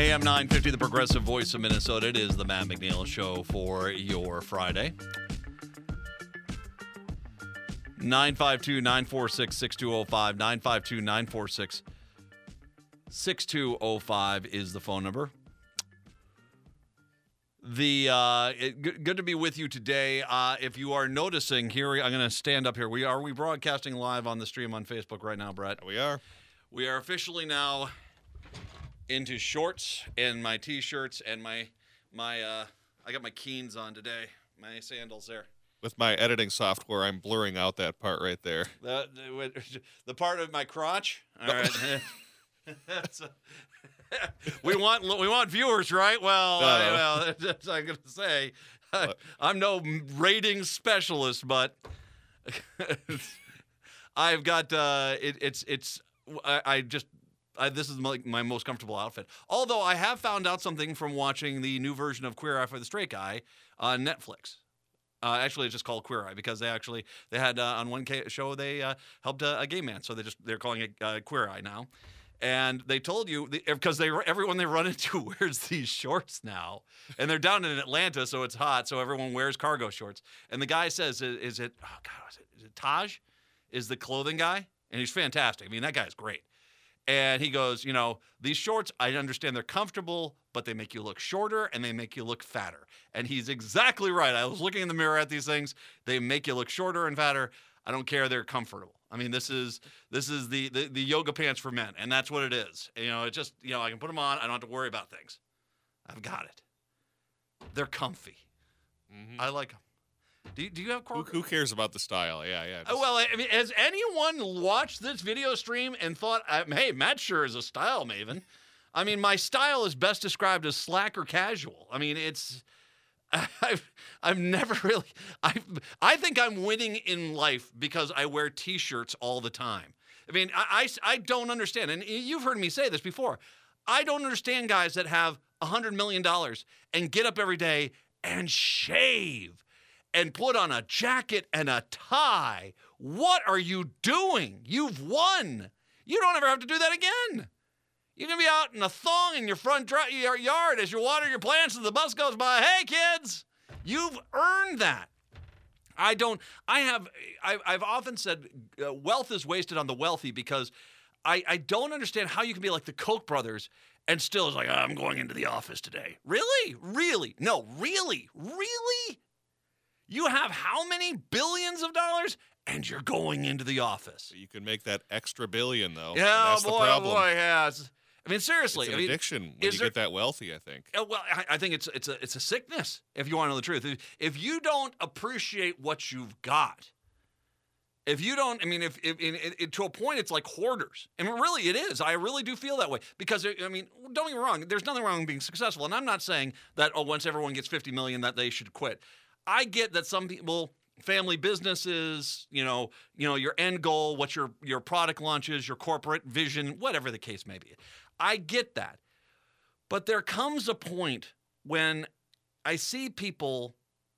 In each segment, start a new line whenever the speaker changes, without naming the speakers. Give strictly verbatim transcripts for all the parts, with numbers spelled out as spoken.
A M nine fifty, the Progressive Voice of Minnesota. It is the Matt McNeil Show for your Friday. nine five two, nine four six, six two zero five. nine five two, nine four six, six two zero five is the phone number. The uh, it, good, good to be with you today. Uh, if you are noticing here, I'm going to stand up here. We are we broadcasting live on the stream on Facebook right now, Brett?
We are.
We are officially now into shorts and my t-shirts and my my uh, I got my Keens on today, my sandals there.
With my editing software, I'm blurring out that part right there.
The the, the part of my crotch. All right. So, we want we want viewers, right? Well,
no,
I,
no.
well, that's I'm gonna say. I, I'm no ratings specialist, but I've got uh, it, it's it's I, I just I, this is my, my most comfortable outfit. Although I have found out something from watching the new version of Queer Eye for the Straight Guy on Netflix. Uh, actually, it's just called Queer Eye because they actually they had uh, on one ca- show they uh, helped a, a gay man, so they just they're calling it uh, Queer Eye now. And they told you because they everyone they run into wears these shorts now, and they're down in Atlanta, so it's hot, so everyone wears cargo shorts. And the guy says, "Is, is it? Oh God, is it, is it Taj? Is the clothing guy?" And he's fantastic. I mean, that guy's great. And he goes, you know, these shorts, I understand they're comfortable, but they make you look shorter and they make you look fatter. And he's exactly right. I was looking in the mirror at these things. They make you look shorter and fatter. I don't care. They're comfortable. I mean, this is this is the, the, the yoga pants for men, and that's what it is. You know, it just, you know, I can put them on. I don't have to worry about things. I've got it. They're comfy.
Mm-hmm.
I like them. Do you, do you have
who, who cares about the style? Yeah, yeah.
Uh, well, I mean, has anyone watched this video stream and thought, um, hey, Matt sure is a style maven? I mean, my style is best described as slack or casual. I mean, it's, I've, I've never really, I I think I'm winning in life because I wear T-shirts all the time. I mean, I, I, I don't understand, and you've heard me say this before, I don't understand guys that have one hundred million dollars and get up every day and shave and put on a jacket and a tie. What are you doing? You've won. You don't ever have to do that again. You're going to be out in a thong in your front dry, your yard as you water your plants and the bus goes by. Hey, kids, you've earned that. I don't, I have, I, I've often said uh, wealth is wasted on the wealthy because I, I don't understand how you can be like the Koch brothers and still is like, oh, I'm going into the office today. Really? Really? No, really? Really? You have how many billions of dollars, and you're going into the office?
You can make that extra billion, though.
Yeah,
that's
boy,
the problem.
oh boy, yeah. It's, I mean, seriously.
It's an
I mean,
addiction when
is
you
there,
get that wealthy, I think.
Uh, well, I, I think it's it's a it's a sickness, if you want to know the truth. If, if you don't appreciate what you've got, if you don't, I mean, if, if in, in, to a point, it's like hoarders. I mean, really, it is. I really do feel that way. Because, I mean, don't get me wrong. There's nothing wrong with being successful. And I'm not saying that, oh, once everyone gets fifty million dollars that they should quit. I get that some people, family businesses, you know, you know, your end goal, what your your product launch is, your corporate vision, whatever the case may be. I get that. But there comes a point when I see people,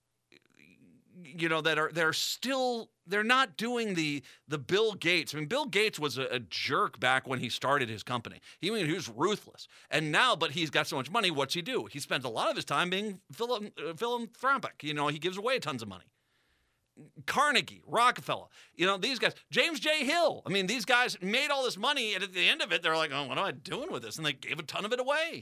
you know, that are they're still they're not doing the the Bill Gates. I mean, Bill Gates was a, a jerk back when he started his company. He I mean he was ruthless. And now, but he's got so much money. What's he do? He spends a lot of his time being philo- philanthropic. You know, he gives away tons of money. Carnegie, Rockefeller, you know, these guys, James J. Hill. I mean, these guys made all this money, and at the end of it, they're like, oh, what am I doing with this? And they gave a ton of it away.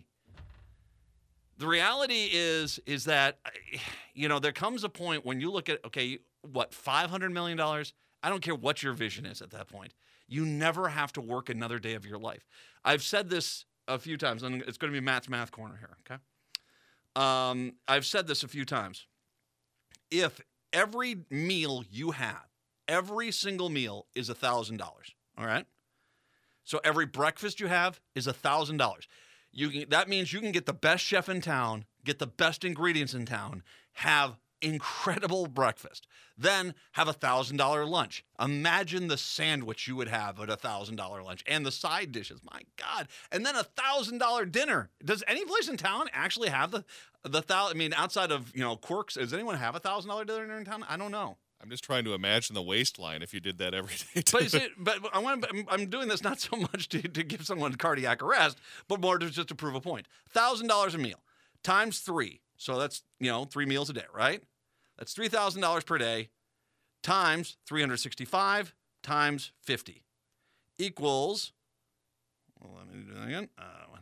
The reality is, is that, you know, there comes a point when you look at, okay, what, five hundred million dollars? I don't care what your vision is at that point. You never have to work another day of your life. I've said this a few times, and it's going to be Matt's Math Corner here, okay? Um, I've said this a few times. If every meal you have, every single meal is one thousand dollars, all right? So every breakfast you have is one thousand dollars. You can, that means you can get the best chef in town, get the best ingredients in town, have incredible breakfast, then have a one thousand dollars lunch. Imagine the sandwich you would have at a one thousand dollars lunch and the side dishes. My God. And then a one thousand dollars dinner. Does any place in town actually have the, the thousand? I mean, outside of, you know, Quirks, does anyone have a one thousand dollars dinner in town? I don't know.
I'm just trying to imagine the waistline if you did that every day.
But you see, but I want to, I'm doing this not so much to, to give someone cardiac arrest, but more to just to prove a point. one thousand dollars a meal times three. So that's, you know, three meals a day, right? That's three thousand dollars per day times three hundred sixty-five times fifty equals, well, let me do that again. Uh, one,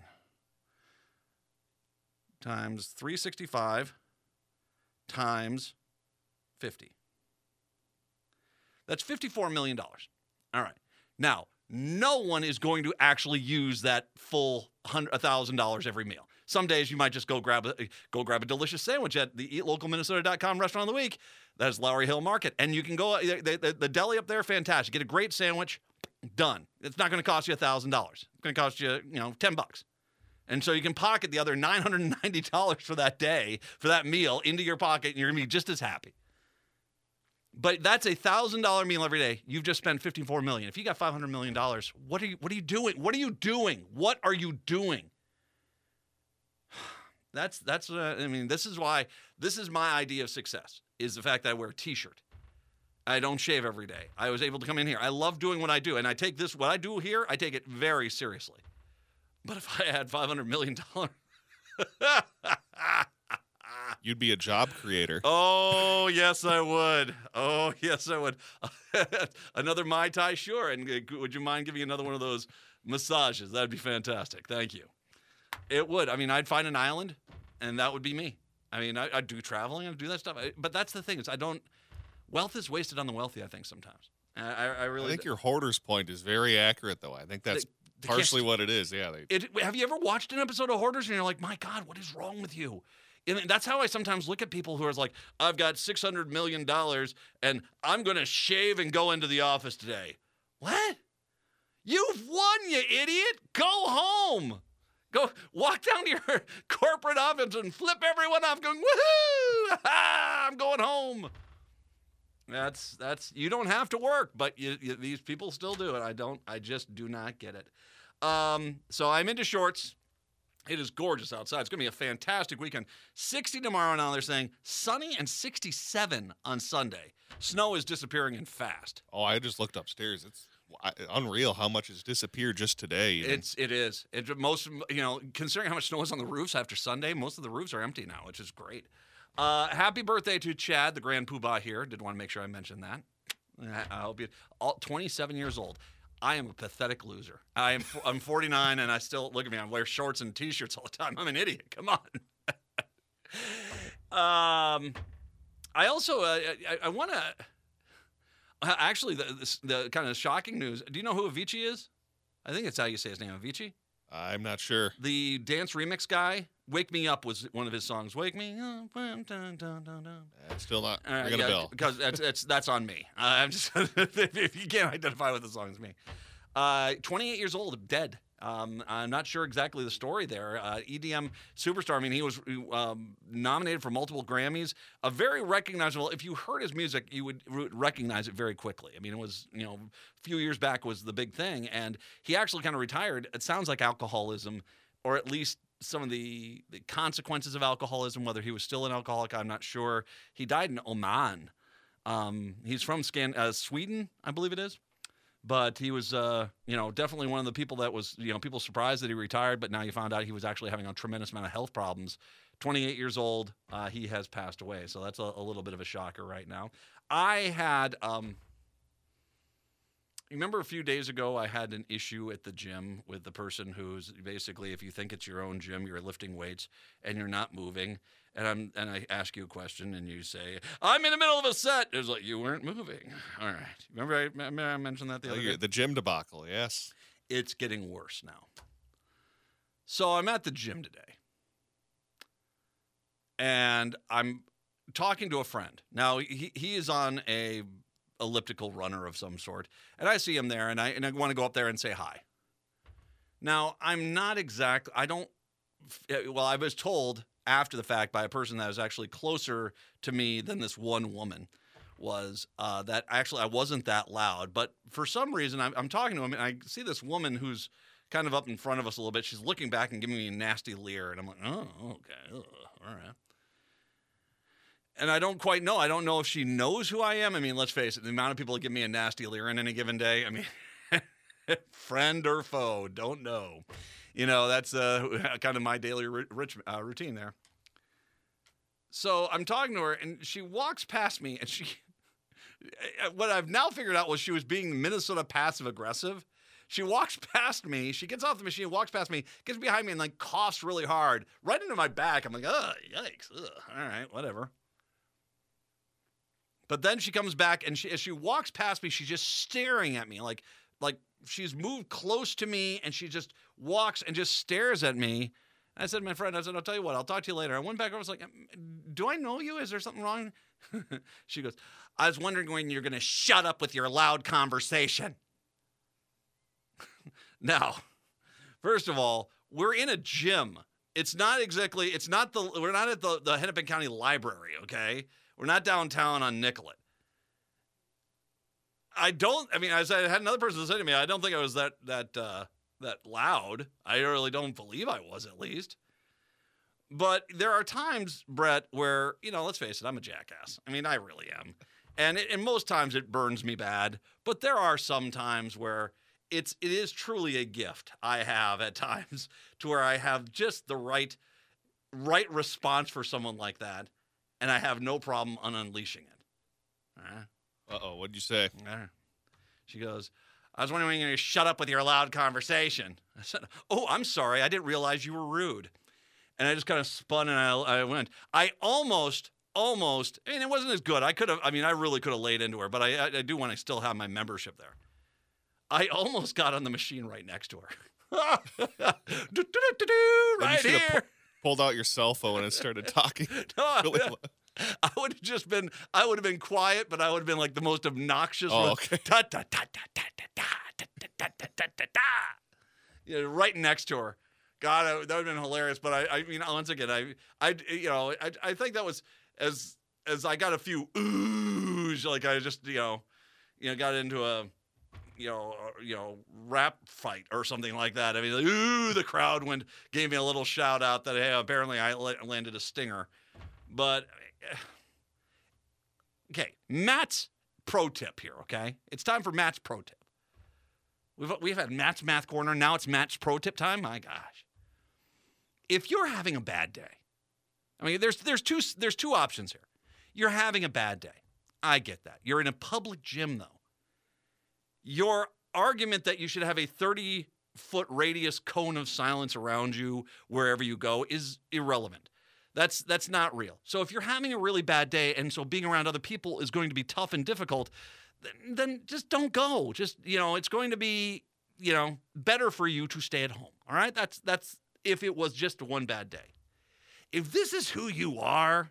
times three hundred sixty-five times fifty. That's fifty-four million dollars. All right. Now, no one is going to actually use that full one thousand dollars every meal. Some days you might just go grab a go grab a delicious sandwich at the eat local minnesota dot com restaurant of the week. That's Lowry Hill Market. And you can go, the, the, the deli up there, fantastic. Get a great sandwich, done. It's not going to cost you one thousand dollars. It's going to cost you, you know, ten bucks. And so you can pocket the other nine hundred ninety dollars for that day, for that meal, into your pocket, and you're going to be just as happy. But that's a one thousand dollars meal every day. You've just spent fifty-four million dollars. If you got five hundred million dollars, what are you what are you doing? What are you doing? What are you doing? That's that's uh, I mean, this is why this is my idea of success, is the fact that I wear a t-shirt. I don't shave every day. I was able to come in here. I love doing what I do, and I take this what I do here, I take it very seriously. But if I had five hundred million dollars,
you'd be a job creator.
Oh, yes, I would. Oh, yes, I would. Another Mai Tai, sure. And uh, would you mind giving another one of those massages? That'd be fantastic. Thank you. It would. I mean, I'd find an island, and that would be me. I mean, I, I'd do traveling. I'd do that stuff. I, but that's the thing is I don't – wealth is wasted on the wealthy, I think, sometimes. I, I really –
I think your hoarder's point is very accurate, though. I think that's –
They
partially what it is, yeah. They,
it, have you ever watched an episode of Hoarders and you're like, my God, what is wrong with you? And that's how I sometimes look at people who are like, I've got six hundred million dollars and I'm going to shave and go into the office today. What? You've won, you idiot. Go home. Go walk down to your corporate office and flip everyone off going, woohoo, I'm going home. That's, that's, you don't have to work, but you, you, these people still do it. I don't, I just do not get it. Um, so I'm into shorts. It is gorgeous outside. It's going to be a fantastic weekend. sixty tomorrow now, they're saying sunny, and sixty-seven on Sunday. Snow is disappearing and fast.
Oh, I just looked upstairs. It's unreal how much has disappeared just today. Even.
It's, it is. It, most, you know, considering how much snow is on the roofs after Sunday, most of the roofs are empty now, which is great. Uh, happy birthday to Chad, the grand poobah here. Did want to make sure I mentioned that. I hope you, all, twenty-seven years old. I am a pathetic loser. I am, I'm forty-nine, and I still, look at me, I wear shorts and T-shirts all the time. I'm an idiot. Come on. um, I also, uh, I, I want to, actually, the, the, the kind of shocking news, do you know who Avicii is? I think that's how you say his name, Avicii.
I'm not sure.
The dance remix guy, Wake Me Up was one of his songs. Wake Me Up. Dun, dun, dun, dun.
Uh, still not
uh,
ringing
yeah,
a bell.
Because that's, that's, that's on me. Uh, I'm just if you can't identify with the song, it's me. Uh, twenty-eight years old, dead. Um, I'm not sure exactly the story there. Uh, E D M superstar. I mean, he was um, nominated for multiple Grammys. A very recognizable. If you heard his music, you would recognize it very quickly. I mean, it was, you know, a few years back was the big thing, and he actually kind of retired. It sounds like alcoholism, or at least some of the, the consequences of alcoholism. Whether he was still an alcoholic, I'm not sure. He died in Oman. Um, he's from Scan- uh, Sweden, I believe it is. But he was, uh, you know, definitely one of the people that was, you know, people surprised that he retired, but now you found out he was actually having a tremendous amount of health problems. twenty-eight years old, uh, he has passed away. So that's a, a little bit of a shocker right now. I had, um, remember a few days ago, I had an issue at the gym with the person who's basically, if you think it's your own gym, you're lifting weights and you're not moving. And I'm and I ask you a question, and you say, "I'm in the middle of a set." It's like you weren't moving. All right. Remember I, remember I mentioned that the
oh,
other day?
The gym debacle, yes.
It's getting worse now. So I'm at the gym today, and I'm talking to a friend. Now he he is on a elliptical runner of some sort, and I see him there, and I and I want to go up there and say hi. Now I'm not exact. I don't. Well, I was told after the fact by a person that was actually closer to me than this one woman was uh, that actually I wasn't that loud. But for some reason, I'm, I'm talking to him, and I see this woman who's kind of up in front of us a little bit. She's looking back and giving me a nasty leer, and I'm like, oh, okay, ugh, all right. And I don't quite know. I don't know if she knows who I am. I mean, let's face it, the amount of people that give me a nasty leer in any given day, I mean, friend or foe, don't know. You know, that's uh, kind of my daily ri- rich, uh, routine there. So I'm talking to her, and she walks past me, and she, what I've now figured out was she was being Minnesota passive-aggressive. She walks past me, she gets off the machine, walks past me, gets behind me, and like coughs really hard, right into my back. I'm like, ugh, yikes, ugh, all right, whatever. But then she comes back, and she, as she walks past me, she's just staring at me, like, like she's moved close to me, and she just walks and just stares at me. I said to my friend, I said, I'll tell you what, I'll talk to you later. I went back over, I was like, do I know you? Is there something wrong? She goes, I was wondering when you're going to shut up with your loud conversation. Now, first of all, we're in a gym. It's not exactly, it's not the, we're not at the, the Hennepin County Library, okay? We're not downtown on Nicollet. I don't, I mean, as I had another person say to me, I don't think I was that, that, uh, that loud. I really don't believe I was, at least. But there are times, Brett, where, you know, let's face it, I'm a jackass. I mean, I really am. And, it, and most times it burns me bad. But there are some times where it's, it is truly a gift I have at times to where I have just the right, right response for someone like that. And I have no problem on unleashing it. All right.
Uh-oh, what'd you say?
All right. She goes, I was wondering when you're going to shut up with your loud conversation. I said, oh, I'm sorry. I didn't realize you were rude. And I just kind of spun and I, I went. I almost, almost, I mean, it wasn't as good. I could have, I mean, I really could have laid into her, but I, I, I do want to still have my membership there. I almost got on the machine right next to her. Right
you
here.
Pu- pulled out your cell phone and started talking.
No,
Really
I, I would have just been, I would have been quiet, but I would have been like the most obnoxious.
Oh,
one.
okay.
Ta, ta, ta, ta, ta, ta, ta, ta, ta, ta, ta, ta, ta, ta. You know, right next to her. God, that would have been hilarious. But I, I mean, once again, I, I, you know, I, I think that was as, as I got a few oohs, like I just, you know, you know, got into a, you know, uh, you know, rap fight or something like that. I mean, like, ooh, the crowd went, gave me a little shout out that, hey, apparently I landed a stinger. But, okay, Matt's pro tip here, okay? It's time for Matt's pro tip. We've, we've had Matt's Math Corner. Now it's Matt's pro tip time. My gosh. If you're having a bad day, I mean, there's there's two there's two options here. You're having a bad day. I get that. You're in a public gym, though. Your argument that you should have a thirty-foot radius cone of silence around you wherever you go is irrelevant. That's that's not real. So if you're having a really bad day and so being around other people is going to be tough and difficult, then, then just don't go. Just, you know, it's going to be, you know, better for you to stay at home. All right? That's that's if it was just one bad day. If this is who you are,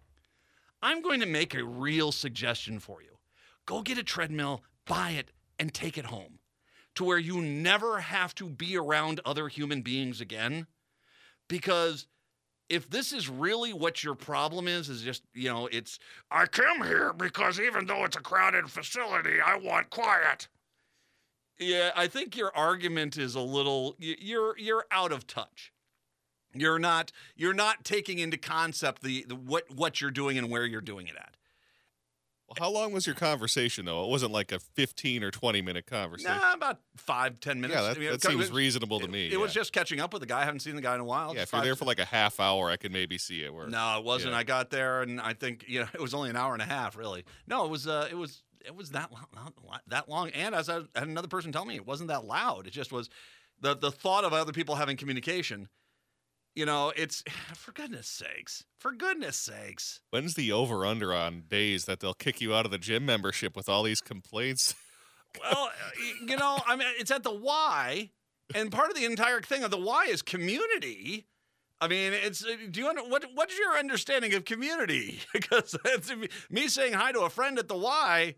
I'm going to make a real suggestion for you. Go get a treadmill, buy it, and take it home to where you never have to be around other human beings again. Because if this is really what your problem is, is just, you know, it's, I come here because even though it's a crowded facility, I want quiet. Yeah, I think your argument is a little, you're you're out of touch. You're not you're not taking into concept the, the what what you're doing and where you're doing it at.
Well, how long was your conversation, though? It wasn't like a fifteen or twenty minute conversation.
Nah, about five, ten minutes.
Yeah, that,
I mean,
that
it,
seems
it,
reasonable to
it,
me.
It
yeah.
was just catching up with the guy. I haven't seen the guy in a while.
Yeah,
Just
if you're
five,
there for like a half hour, I could maybe see it. Where
no, it wasn't.
yeah.
I got there, and I think you know it was only an hour and a half. Really, no, it was. Uh, it was. It was that long, that long. And as I had another person tell me, it wasn't that loud. It just was the the thought of other people having communication. You know, it's for goodness sakes, for goodness sakes.
When's the over under on days that they'll kick you out of the gym membership with all these complaints?
Well, you know, I mean, it's at the Y, and part of the entire thing of the Y is community. I mean, it's do you what what's your understanding of community? Because it's, me saying hi to a friend at the Y,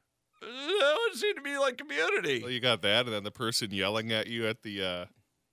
that would seem to be like community.
Well, you got that, and then the person yelling at you at the uh,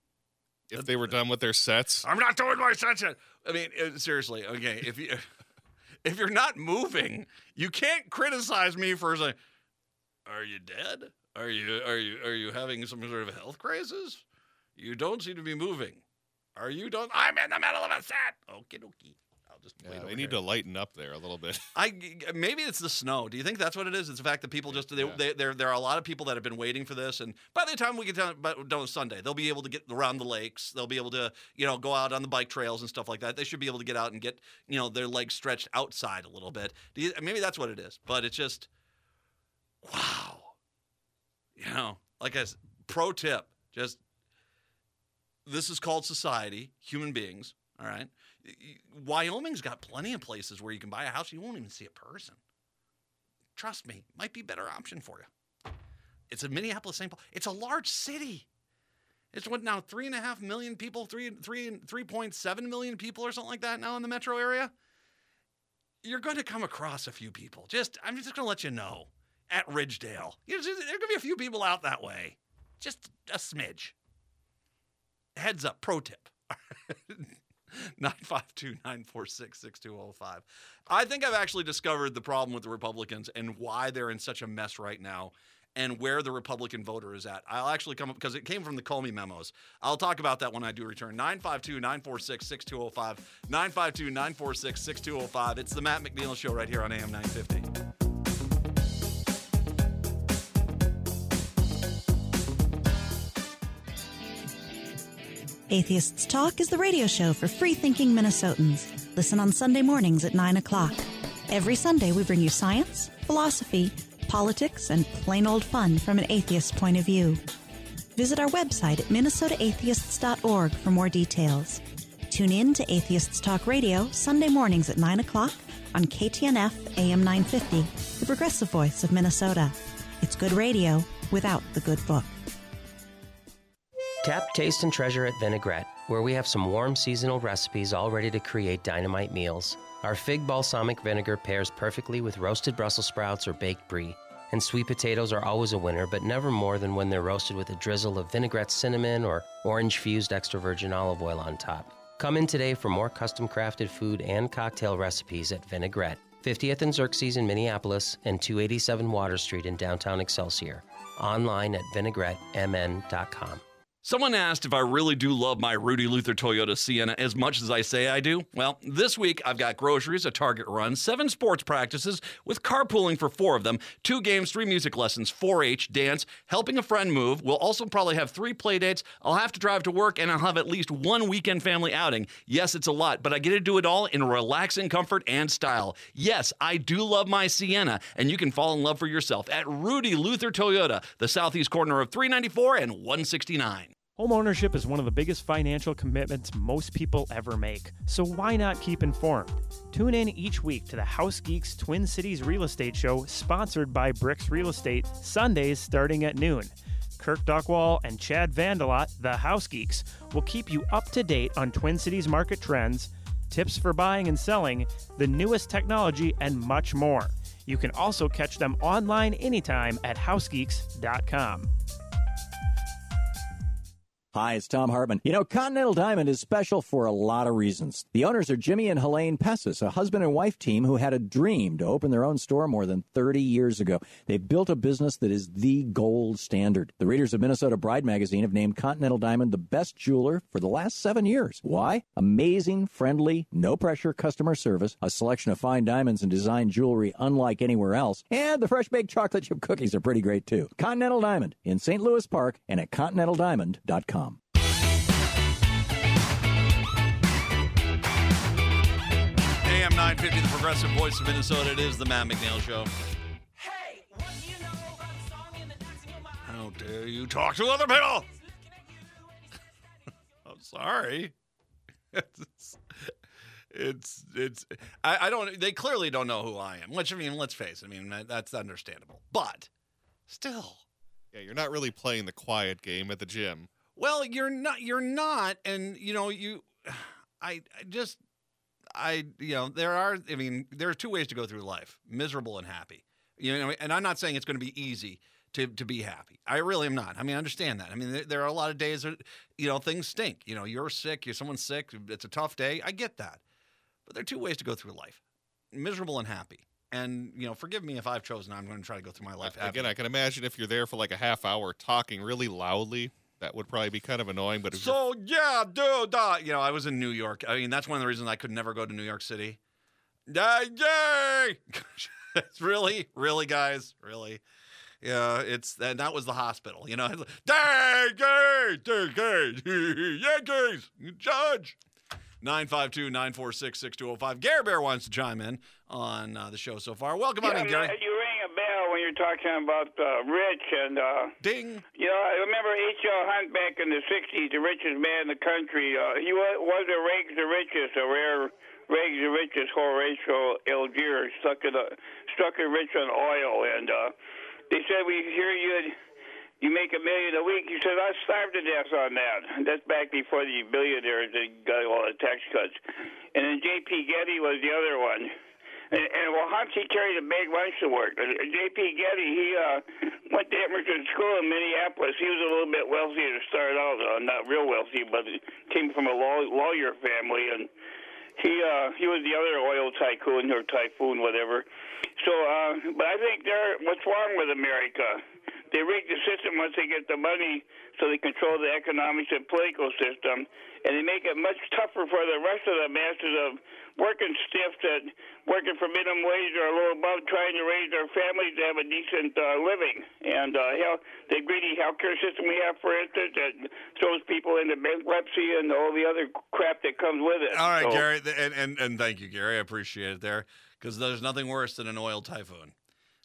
if they were done with their sets.
I'm not doing my sets yet. I mean, uh, seriously, okay, if you if you're not moving, you can't criticize me for saying, "Are you dead? Are you are you are you having some sort of health crisis? You don't seem to be moving. Are you done? I'm in the middle of a set. Okie dokie. just
Yeah,
wait over
they need
here.
to lighten up there a little bit.
I maybe it's the snow. Do you think that's what it is? It's the fact that people just they,
Yeah.
they, there there are a lot of people that have been waiting for this, and by the time we get down, but done Sunday, they'll be able to get around the lakes. They'll be able to you know go out on the bike trails and stuff like that. They should be able to get out and get you know their legs stretched outside a little bit. Do you, maybe that's what it is. But it's just wow. You know, like a pro tip, just this is called society, human beings. All right. Wyoming's got plenty of places where you can buy a house. You won't even see a person. Trust me, might be a better option for you. It's a Minneapolis, Saint Paul. It's a large city. It's what now, three and a half million people, three, three, three point seven million people or something like that now in the metro area. You're going to come across a few people. Just, I'm just going to let you know. At Ridgedale, there's going to be a few people out that way. Just a smidge. Heads up, pro tip. nine five two, nine four six, six two zero five. I think I've actually discovered the problem with the Republicans and why they're in such a mess right now and where the Republican voter is at. I'll actually come up, because it came from the Comey memos. I'll talk about that when I do return. nine five two, nine four six, six two zero five. nine five two, nine four six, six two zero five. It's the Matt McNeil Show right here on A M nine fifty.
Atheists Talk is the radio show for free-thinking Minnesotans. Listen on Sunday mornings at nine o'clock. Every Sunday, we bring you science, philosophy, politics, and plain old fun from an atheist's point of view. Visit our website at minnesota atheists dot org for more details. Tune in to Atheists Talk Radio Sunday mornings at nine o'clock on K T N F A M nine fifty, the progressive voice of Minnesota. It's good radio without the good book.
Tap, taste, and treasure at Vinaigrette, where we have some warm seasonal recipes all ready to create dynamite meals. Our fig balsamic vinegar pairs perfectly with roasted Brussels sprouts or baked brie. And sweet potatoes are always a winner, but never more than when they're roasted with a drizzle of vinaigrette cinnamon or orange-fused extra virgin olive oil on top. Come in today for more custom-crafted food and cocktail recipes at Vinaigrette, fiftieth and Xerxes in Minneapolis and two eighty-seven Water Street in downtown Excelsior. Online at vinaigrette m n dot com.
Someone asked if I really do love my Rudy Luther Toyota Sienna as much as I say I do. Well, this week I've got groceries, a Target run, seven sports practices with carpooling for four of them, two games, three music lessons, four H, dance, helping a friend move. We'll also probably have three play dates. I'll have to drive to work, and I'll have at least one weekend family outing. Yes, it's a lot, but I get to do it all in relaxing comfort and style. Yes, I do love my Sienna, and you can fall in love for yourself at Rudy Luther Toyota, the southeast corner of three ninety-four and one sixty-nine.
Homeownership is one of the biggest financial commitments most people ever make, so why not keep informed? Tune in each week to the House Geeks Twin Cities Real Estate Show, sponsored by Bricks Real Estate, Sundays starting at noon. Kirk Duckwall and Chad Vandelot, the House Geeks, will keep you up to date on Twin Cities market trends, tips for buying and selling, the newest technology, and much more. You can also catch them online anytime at house geeks dot com.
Hi, it's Tom Hartman. You know, Continental Diamond is special for a lot of reasons. The owners are Jimmy and Helene Pessis, a husband and wife team who had a dream to open their own store more than thirty years ago. They've built a business that is the gold standard. The readers of Minnesota Bride magazine have named Continental Diamond the best jeweler for the last seven years. Why? Amazing, friendly, no-pressure customer service, a selection of fine diamonds and design jewelry unlike anywhere else, and the fresh-baked chocolate chip cookies are pretty great, too. Continental Diamond in Saint Louis Park and at continental diamond dot com.
A M nine fifty, the progressive voice of Minnesota. It is the Matt McNeil Show.
Hey, what do you know about a song in the dance in your mind?
How dare you talk to other people? I'm sorry. It's, it's, it's I, I don't, they clearly don't know who I am, which, I mean, let's face it. I mean, that, that's understandable. But still.
Yeah, you're not really playing the quiet game at the gym.
Well, you're not, you're not. And, you know, you, I, I just, I, you know, there are, I mean, there are two ways to go through life, miserable and happy. You know, and I'm not saying it's going to be easy to, to be happy. I really am not. I mean, I understand that. I mean, there, there are a lot of days that, you know, things stink. You know, you're sick, you're someone's sick, it's a tough day. I get that. But there are two ways to go through life, miserable and happy. And, you know, forgive me if I've chosen, I'm going to try to go through my life happy.
Again, I can imagine if you're there for like a half hour talking really loudly That would probably be kind of annoying, but if
So, yeah, dude, uh, you know, I was in New York. I mean, that's one of the reasons I could never go to New York City. Yay, yay! It's really, really, guys, really. Yeah, it's, and that was the hospital, you know. It's like, yay, yay, yay, yay, Yankees, Judge. nine five two, nine four six, six two zero five. Gary Bear wants to chime in on uh, the show so far. Welcome on in, Gary.
You ring a bell when you're talking about uh, Rich and, uh,
Ding.
you know, I remember H L. Hunt back in the sixties, the richest man in the country. Uh, he was, was a Rags the richest, a rare Rags the richest, Horatio Algier, stuck in a, struck it rich on oil. And uh, they said, we hear you you make a million a week. He said, I starved to death on that. And that's back before the billionaires that got all the tax cuts. And then J P. Getty was the other one. And, and well, Hunt, he carried a big lunch to work. Uh, J P. Getty, he uh, went to Emerson School in Minneapolis. He was a little bit wealthy to start out. Uh, not real wealthy, but he came from a law, lawyer family. And he uh, he was the other oil tycoon or typhoon, whatever. So, uh, but I think there, what's wrong with America? They rig the system once they get the money so they control the economics and political system, and they make it much tougher for the rest of the masses of working stiffs that working for minimum wage or a little above trying to raise their families to have a decent uh, living. And uh, hell, the greedy healthcare system we have, for instance, that throws people into bankruptcy and all the other crap that comes with it.
All right,
So-
Gary, th- and, and, and thank you, Gary. I appreciate it there, because there's nothing worse than an oil typhoon.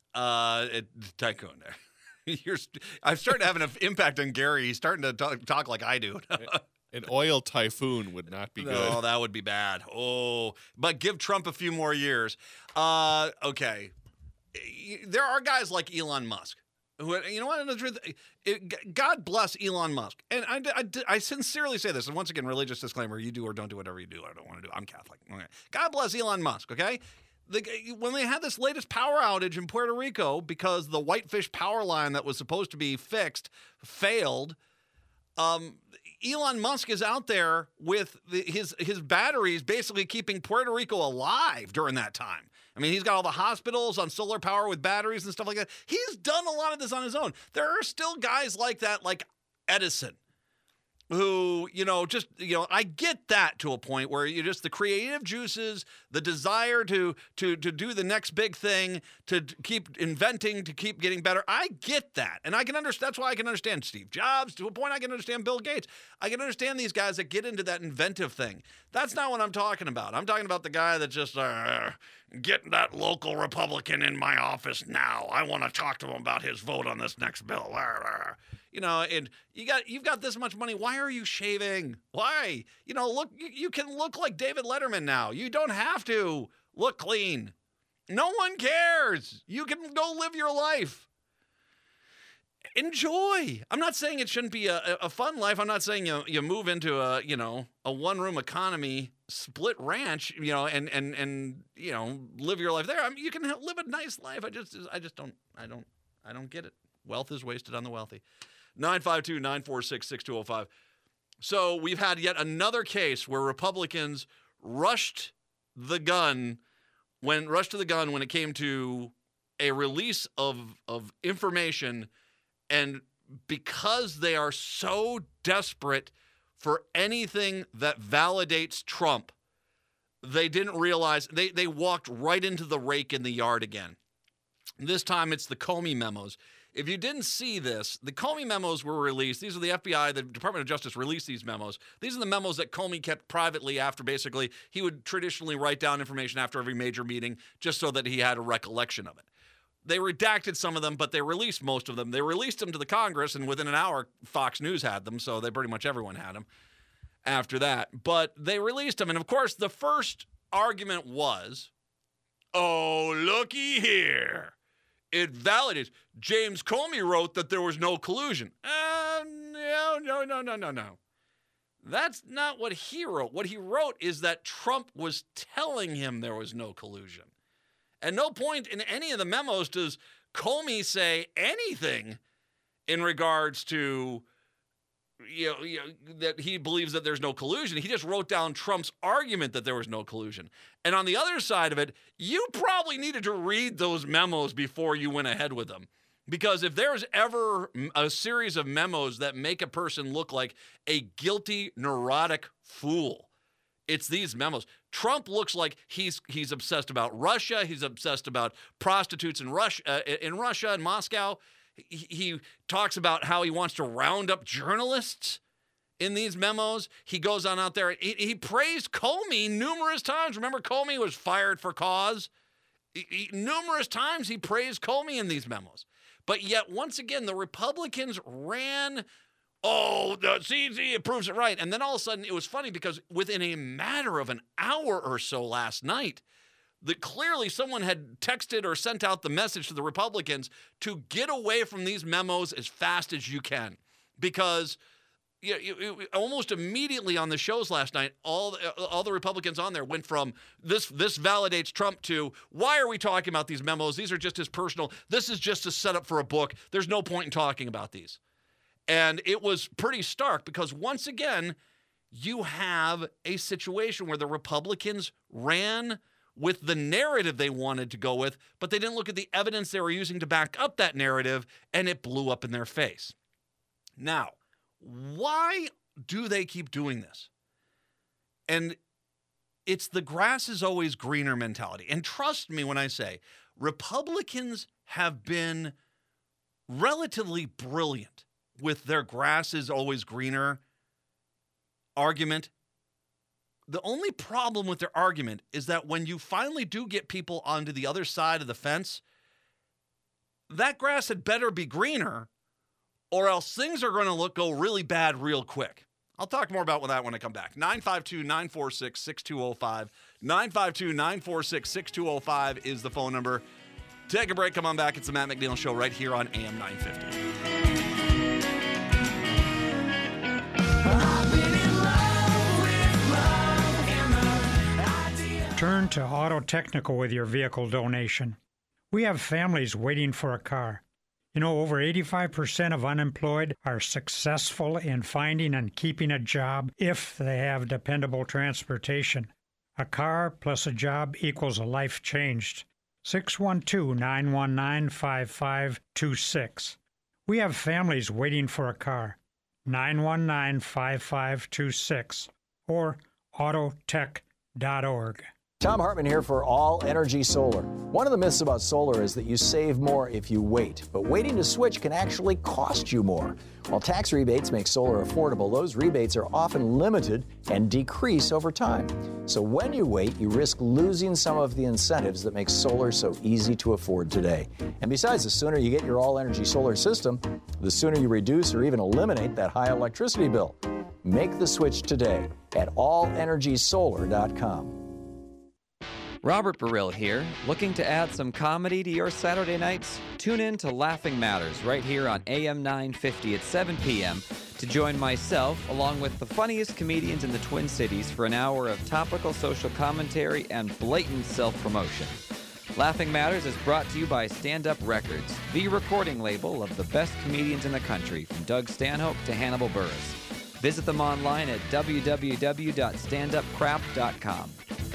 Uh, it, tycoon there. You're st- I'm starting to have an impact on Gary. He's starting to talk, talk like I do.
an oil typhoon would not be
No,
good.
that would be bad. Oh, but give Trump a few more years. Uh, okay. There are guys like Elon Musk. Who, you know what? The truth, it, God bless Elon Musk. And I, I, I sincerely say this. And once again, religious disclaimer, you do or don't do whatever you do. I don't want to do. I'm Catholic. Okay. God bless Elon Musk, okay? The, when they had this latest power outage in Puerto Rico because the Whitefish power line that was supposed to be fixed failed, um, Elon Musk is out there with the, his his batteries basically keeping Puerto Rico alive during that time. I mean, he's got all the hospitals on solar power with batteries and stuff like that. He's done a lot of this on his own. There are still guys like that, like Edison, who, you know, just, you know, I get that to a point where you just the creative juices, the desire to to to do the next big thing, to keep inventing, to keep getting better. I get that. And I can understand, that's why I can understand Steve Jobs. To a point, I can understand Bill Gates. I can understand these guys that get into that inventive thing. That's not what I'm talking about. I'm talking about the guy that just, uh, get that local Republican in my office now. I want to talk to him about his vote on this next bill. You know, and you got you've got this much money. Why are you shaving? Why? You know, look, you, you can look like David Letterman now. You don't have to look clean. No one cares. You can go live your life. Enjoy. I'm not saying it shouldn't be a, a fun life. I'm not saying you you move into a, you know, a one-room economy split ranch, you know, and and and you know, live your life there. I mean, you can ha- live a nice life. I just I just don't I don't I don't get it. Wealth is wasted on the wealthy. nine five two, nine four six, six two zero five. So we've had yet another case where Republicans rushed the gun when rushed to the gun when it came to a release of of information, and because they are so desperate for anything that validates Trump, they didn't realize they they walked right into the rake in the yard again. This time it's the Comey memos. If you didn't see this, the Comey memos were released. These are the F B I, the Department of Justice released these memos. These are the memos that Comey kept privately after basically he would traditionally write down information after every major meeting just so that he had a recollection of it. They redacted some of them, but they released most of them. They released them to the Congress, and within an hour, Fox News had them, so they pretty much everyone had them after that. But they released them, and of course, the first argument was, oh, looky here. It validates. James Comey wrote that there was no collusion. Uh, no, no, no, no, no, no. That's not what he wrote. What he wrote is that Trump was telling him there was no collusion. At no point in any of the memos does Comey say anything in regards to, you know, you know, that he believes that there's no collusion. He just wrote down Trump's argument that there was no collusion. And on the other side of it, you probably needed to read those memos before you went ahead with them. Because if there's ever a series of memos that make a person look like a guilty, neurotic fool, it's these memos. Trump looks like he's he's obsessed about Russia. He's obsessed about prostitutes in Russia, uh, in Russia and Moscow. He, he talks about how he wants to round up journalists in these memos. He goes on out there. He, he praised Comey numerous times. Remember, Comey was fired for cause. He, he, numerous times he praised Comey in these memos. But yet, once again, the Republicans ran, oh, the C Z, it proves it right. And then all of a sudden, it was funny because within a matter of an hour or so last night, that clearly someone had texted or sent out the message to the Republicans to get away from these memos as fast as you can. Because you know, you, you, almost immediately on the shows last night, all the, all the Republicans on there went from this this validates Trump to why are we talking about these memos? These are just his personal. This is just a setup for a book. There's no point in talking about these. And it was pretty stark because once again, you have a situation where the Republicans ran with the narrative they wanted to go with, but they didn't look at the evidence they were using to back up that narrative, and it blew up in their face. Now, why do they keep doing this? And it's the grass is always greener mentality. And trust me when I say Republicans have been relatively brilliant with their grass is always greener argument. The only problem with their argument is that when you finally do get people onto the other side of the fence, that grass had better be greener, or else things are going to look go really bad real quick. I'll talk more about that when I come back. nine five two, nine four six, six two zero five. nine five two, nine four six, six two zero five is the phone number. Take a break. Come on back. It's the Matt McNeil Show right here on A M nine fifty.
Turn to Auto Technical with your vehicle donation. We have families waiting for a car. You know, over eighty-five percent of unemployed are successful in finding and keeping a job if they have dependable transportation. A car plus a job equals a life changed. six one two, nine one nine, five five two six. We have families waiting for a car. nine one nine, five five two six or autotech dot org.
Tom Hartman here for All Energy Solar. One of the myths about solar is that you save more if you wait, but waiting to switch can actually cost you more. While tax rebates make solar affordable, those rebates are often limited and decrease over time. So when you wait, you risk losing some of the incentives that make solar so easy to afford today. And besides, the sooner you get your All Energy Solar system, the sooner you reduce or even eliminate that high electricity bill. Make the switch today at all energy solar dot com.
Robert Burrill here, looking to add some comedy to your Saturday nights? Tune in to Laughing Matters right here on A M nine fifty at seven p.m. to join myself along with the funniest comedians in the Twin Cities for an hour of topical social commentary and blatant self-promotion. Laughing Matters is brought to you by Stand Up Records, the recording label of the best comedians in the country, from Doug Stanhope to Hannibal Buress. Visit them online at w w w dot stand up crap dot com.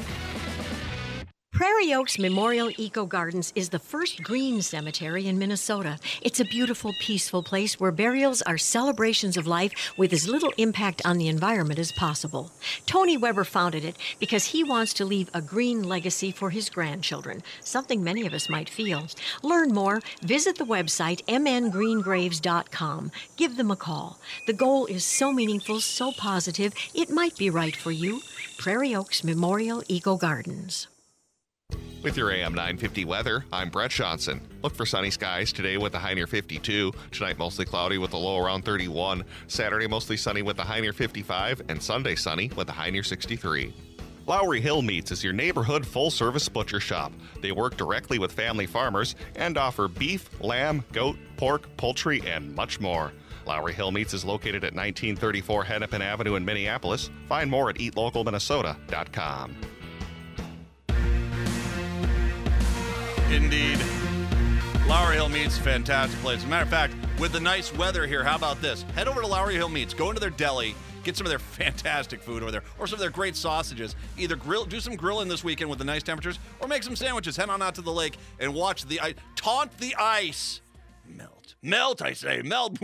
Prairie Oaks Memorial Eco Gardens is the first green cemetery in Minnesota. It's a beautiful, peaceful place where burials are celebrations of life with as little impact on the environment as possible. Tony Weber founded it because he wants to leave a green legacy for his grandchildren, something many of us might feel. Learn more, visit the website m n green graves dot com. Give them a call. The goal is so meaningful, so positive, it might be right for you. Prairie Oaks Memorial Eco Gardens.
With your A M nine fifty weather, I'm Brett Johnson. Look for sunny skies today with a high near fifty-two. Tonight, mostly cloudy with a low around thirty-one. Saturday, mostly sunny with a high near fifty-five. And Sunday, sunny with a high near sixty-three. Lowry Hill Meats is your neighborhood full-service butcher shop. They work directly with family farmers and offer beef, lamb, goat, pork, poultry, and much more. Lowry Hill Meats is located at nineteen thirty-four Hennepin Avenue in Minneapolis. Find more at eat local minnesota dot com.
Indeed. Lowry Hill Meats, fantastic place. As a matter of fact, with the nice weather here, how about this? Head over to Lowry Hill Meats, go into their deli, get some of their fantastic food over there, or some of their great sausages. Either grill, do some grilling this weekend with the nice temperatures, or make some sandwiches. Head on out to the lake and watch the ice, taunt the ice. melt. Melt, I say, melt.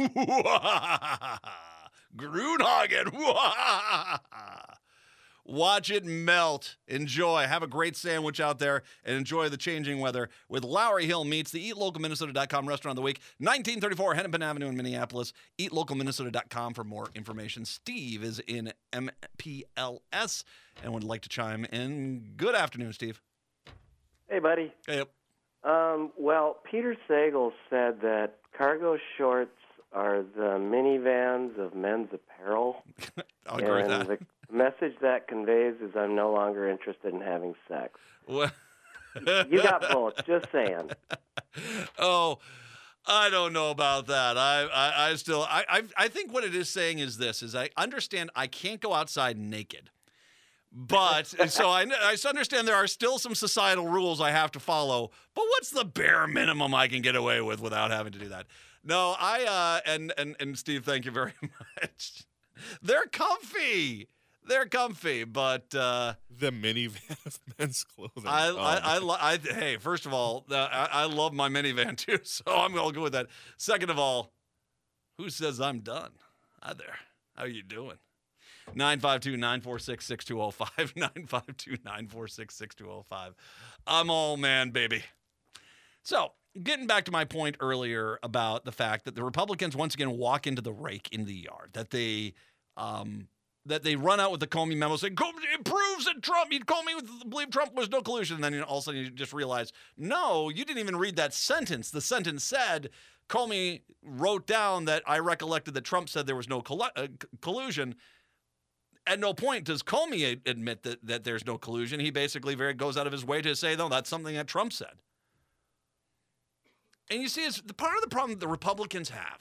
Grunhagen. Watch it melt. Enjoy. Have a great sandwich out there and enjoy the changing weather with Lowry Hill Meats, the eat local minnesota dot com restaurant of the week, nineteen thirty-four Hennepin Avenue in Minneapolis. eat local minnesota dot com for more information. Steve is in M P L S and would like to chime in. Good afternoon, Steve.
Hey, buddy.
Hey.
Um, well, Peter Sagal said that cargo shorts are the minivans of men's apparel.
I'll agree
and
with that.
The message that conveys is I'm no longer interested in having sex.
Well,
you got both, just saying.
Oh, I don't know about that. I, I, I still, I, I, I think what it is saying is this: is I understand I can't go outside naked, but so I, I understand there are still some societal rules I have to follow. But what's the bare minimum I can get away with without having to do that? No, I uh, and and and Steve, thank you very much. They're comfy. They're comfy, but uh,
the minivan of men's clothing.
I,
Oh,
I, I, I, I, hey, first of all, uh, I, I love my minivan too, so I'm gonna go with that. Second of all, who says I'm done? Hi there. How you doing? nine five two, nine four six, six two zero five. nine five two, nine four six, six two zero five. I'm all man, baby. So, getting back to my point earlier about the fact that the Republicans once again walk into the rake in the yard, that they um, that they run out with the Comey memo saying, it proves that Trump, he'd Comey believed Trump was no collusion. And then you know, all of a sudden you just realize, no, you didn't even read that sentence. The sentence said, Comey wrote down that I recollected that Trump said there was no collu- uh, collusion. At no point does Comey admit that, that there's no collusion. He basically very goes out of his way to say, no, that's something that Trump said. And you see, it's the part of the problem that the Republicans have,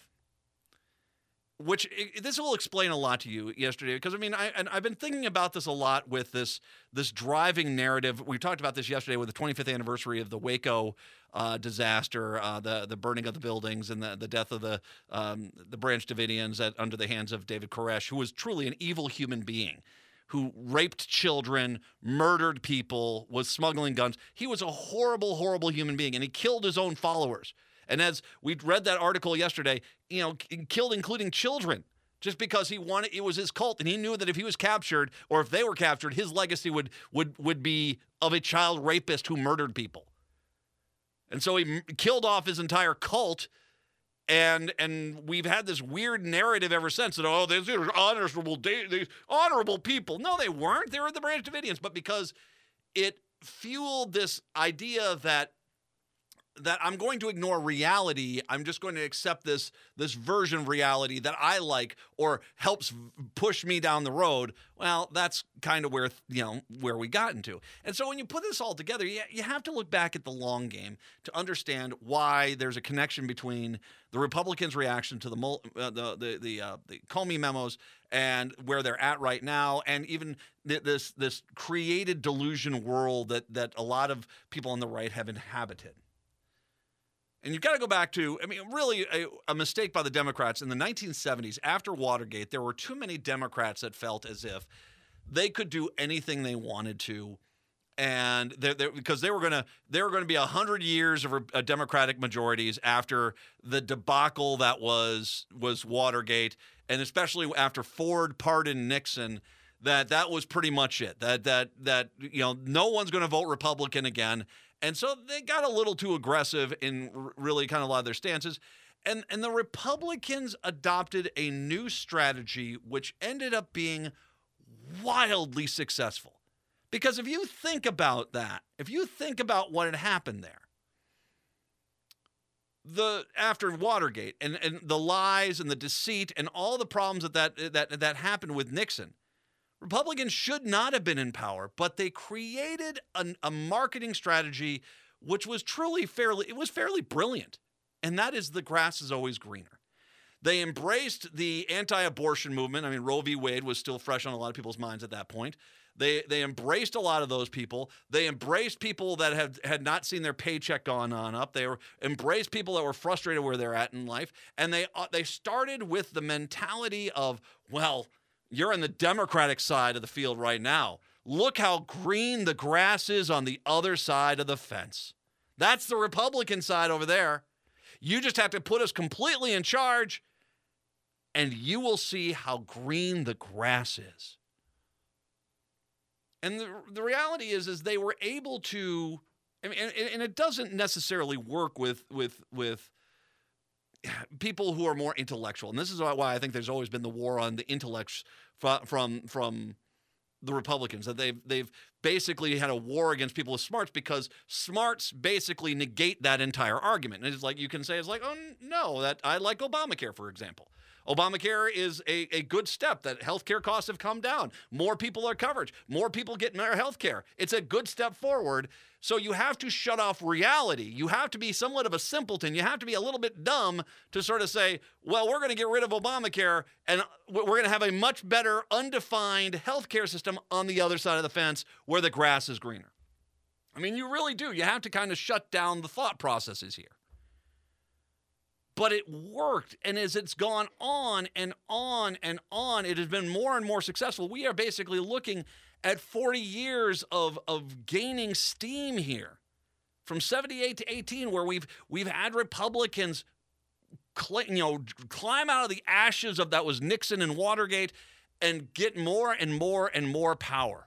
which it, this will explain a lot to you yesterday, because I mean, I and I've been thinking about this a lot with this this driving narrative. We talked about this yesterday with the twenty-fifth anniversary of the Waco uh, disaster, uh, the the burning of the buildings, and the, the death of the um, the Branch Davidians at, under the hands of David Koresh, who was truly an evil human being, who raped children, murdered people, was smuggling guns. He was a horrible, horrible human being, and he killed his own followers. And as we read that article yesterday, you know, killed including children, just because he wanted, it was his cult, and he knew that if he was captured, or if they were captured, his legacy would would would be of a child rapist who murdered people. And so he m- killed off his entire cult. And and we've had this weird narrative ever since that, oh, these are honorable, these honorable people. No, they weren't. They were the Branch Davidians. But because it fueled this idea that that I'm going to ignore reality, I'm just going to accept this this version of reality that I like or helps push me down the road. Well, that's kind of where, you know, where we got into. And so when you put this all together, you, you have to look back at the long game to understand why there's a connection between the Republicans' reaction to the uh, the the the, uh, the Comey memos and where they're at right now, and even th- this this created delusion world that that a lot of people on the right have inhabited. And you've got to go back to, I mean, really a, a mistake by the Democrats. In the nineteen seventies, after Watergate, there were too many Democrats that felt as if they could do anything they wanted to. And they're, they're, because they were going to, they were going to be a hundred years of a Democratic majorities after the debacle that was was Watergate, and especially after Ford pardoned Nixon, that that was pretty much it. That that that you know, no one's going to vote Republican again. And so they got a little too aggressive in r- really kind of a lot of their stances. And, and the Republicans adopted a new strategy, which ended up being wildly successful. Because if you think about that, if you think about what had happened there, the after Watergate and, and the lies and the deceit and all the problems that that, that that happened with Nixon, Republicans should not have been in power, but they created an, a marketing strategy which was truly fairly, it was fairly brilliant. And that is the grass is always greener. They embraced the anti-abortion movement. I mean, Roe v. Wade was still fresh on a lot of people's minds at that point. They they embraced a lot of those people. They embraced people that had, had not seen their paycheck gone on up. They were embraced people that were frustrated where they're at in life. And they uh, they started with the mentality of, well, you're on the Democratic side of the field right now. Look how green the grass is on the other side of the fence. That's the Republican side over there. You just have to put us completely in charge, and you will see how green the grass is. And the, the reality is, is they were able to, I mean, and, and it doesn't necessarily work with, with, with people who are more intellectual. And this is why I think there's always been the war on the intellects from, from, from the Republicans, that they've, they've basically had a war against people with smarts, because smarts basically negate that entire argument. And it's like, you can say, it's like, oh, no, that I like Obamacare, for example. Obamacare is a, a good step, that healthcare costs have come down. More people are covered. More people get more healthcare. It's a good step forward. So you have to shut off reality. You have to be somewhat of a simpleton. You have to be a little bit dumb to sort of say, well, we're going to get rid of Obamacare, and we're going to have a much better undefined healthcare system on the other side of the fence where the grass is greener. I mean, you really do. You have to kind of shut down the thought processes here. But it worked, and as it's gone on and on and on, it has been more and more successful. We are basically looking at forty years of, of gaining steam here, from seventy-eight to eighteen, where we've we've had Republicans, cl- you know, climb out of the ashes of that was Nixon and Watergate, and get more and more and more power.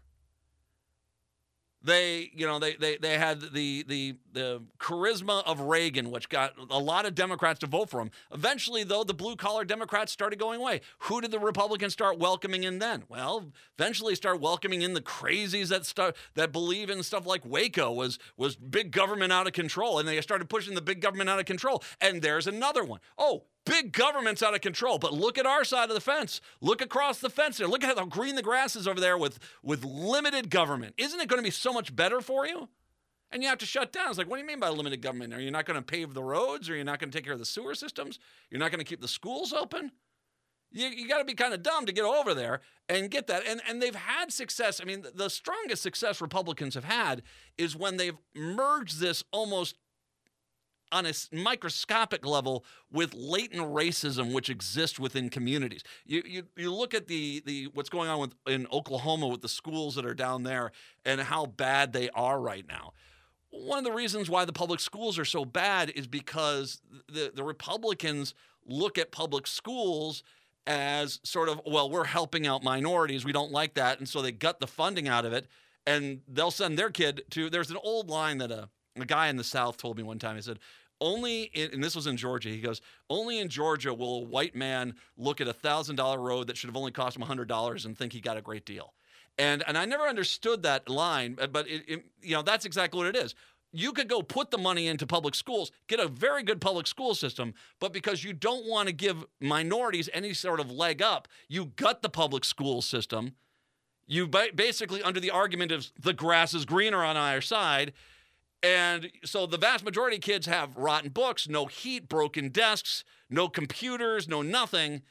They, you know, they they they had the the the charisma of Reagan, which got a lot of Democrats to vote for him. Eventually, though, the blue-collar Democrats started going away. Who did the Republicans start welcoming in then? Well, eventually start welcoming in the crazies that start that believe in stuff like Waco was was big government out of control, and they started pushing the big government out of control. And there's another one. Oh, big government's out of control, but look at our side of the fence. Look across the fence there. Look at how green the grass is over there with, with limited government. Isn't it going to be so much better for you? And you have to shut down. It's like, what do you mean by limited government? Are you not going to pave the roads? Or are you not going to take care of the sewer systems? You're not going to keep the schools open? You, you got to be kind of dumb to get over there and get that. And, and they've had success. I mean, the strongest success Republicans have had is when they've merged this almost on a microscopic level with latent racism which exists within communities. You you you look at the the what's going on with in Oklahoma with the schools that are down there and how bad they are right now. One of the reasons why the public schools are so bad is because the, the Republicans look at public schools as sort of, well, we're helping out minorities. We don't like that. And so they gut the funding out of it, and they'll send their kid to, there's an old line that a, a guy in the South told me one time. He said, only, in, and this was in Georgia, he goes, only in Georgia will a white man look at a one thousand dollars road that should have only cost him one hundred dollars and think he got a great deal. And and I never understood that line, but it, it, you know, that's exactly what it is. You could go put the money into public schools, get a very good public school system, but because you don't want to give minorities any sort of leg up, you gut the public school system. You ba- basically, under the argument of the grass is greener on either side. And so the vast majority of kids have rotten books, no heat, broken desks, no computers, no nothing.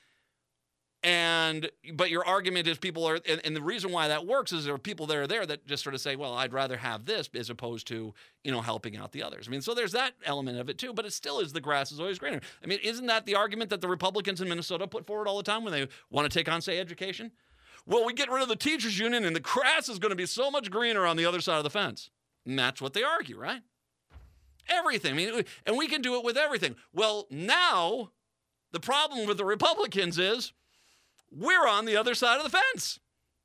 And but your argument is people are, and, and the reason why that works is there are people that are there that just sort of say, well, I'd rather have this as opposed to, you know, helping out the others. I mean, so there's that element of it too, but it still is the grass is always greener. I mean, isn't that the argument that the Republicans in Minnesota put forward all the time when they want to take on, say, education? Well, we get rid of the teachers union and the grass is going to be so much greener on the other side of the fence. And that's what they argue, right? Everything. I mean, and we can do it with everything. Well, now the problem with the Republicans is we're on the other side of the fence.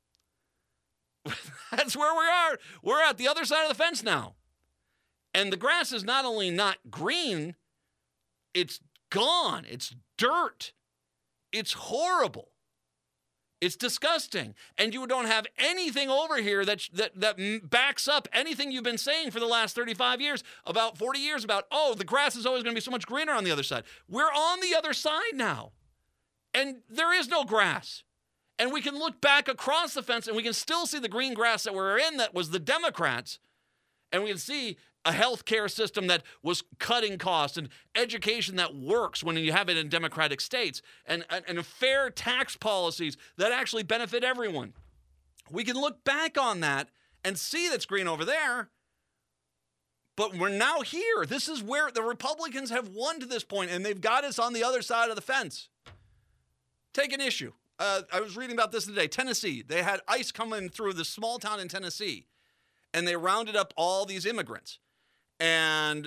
That's where we are. We're at the other side of the fence now. And the grass is not only not green, it's gone. It's dirt. It's horrible. It's disgusting. And you don't have anything over here that, that that backs up anything you've been saying for the last thirty-five years, about forty years, about, oh, the grass is always going to be so much greener on the other side. We're on the other side now. And there is no grass. And we can look back across the fence and we can still see the green grass that we're in that was the Democrats. And we can see a healthcare system that was cutting costs and education that works when you have it in democratic states and, and, and fair tax policies that actually benefit everyone. We can look back on that and see that's green over there. But we're now here. This is where the Republicans have won to this point, and they've got us on the other side of the fence. Take an issue. Uh, I was reading about this today. Tennessee, they had ICE coming through this small town in Tennessee, and they rounded up all these immigrants. And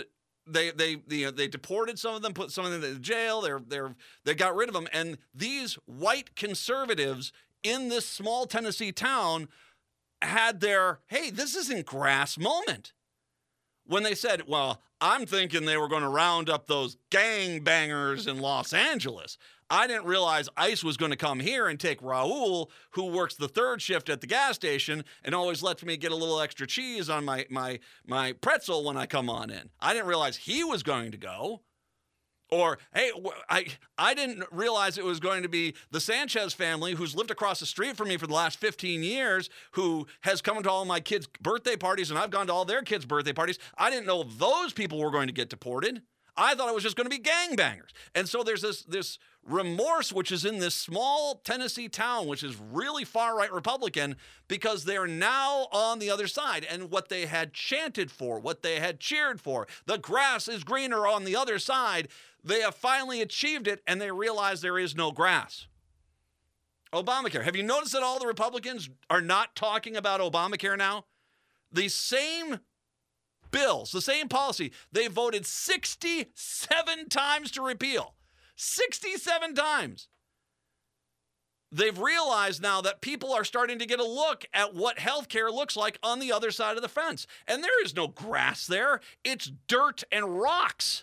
they they you know, they deported some of them, put some of them in jail. They're they're they got rid of them, and these white conservatives in this small Tennessee town had their hey, this isn't grass moment when they said, well, I'm thinking they were going to round up those gangbangers in Los Angeles. I didn't realize ICE was going to come here and take Raul, who works the third shift at the gas station and always lets me get a little extra cheese on my my my pretzel when I come on in. I didn't realize he was going to go. Or, hey, I I didn't realize it was going to be the Sanchez family, who's lived across the street from me for the last fifteen years, who has come to all my kids' birthday parties, and I've gone to all their kids' birthday parties. I didn't know those people were going to get deported. I thought it was just going to be gangbangers. And so there's this this remorse, which is in this small Tennessee town, which is really far-right Republican, because they're now on the other side. And what they had chanted for, what they had cheered for, the grass is greener on the other side, they have finally achieved it, and they realize there is no grass. Obamacare. Have you noticed that all the Republicans are not talking about Obamacare now? The same bills, the same policy, they voted sixty-seven times to repeal. sixty-seven times. They've realized now that people are starting to get a look at what healthcare looks like on the other side of the fence. And there is no grass there. It's dirt and rocks.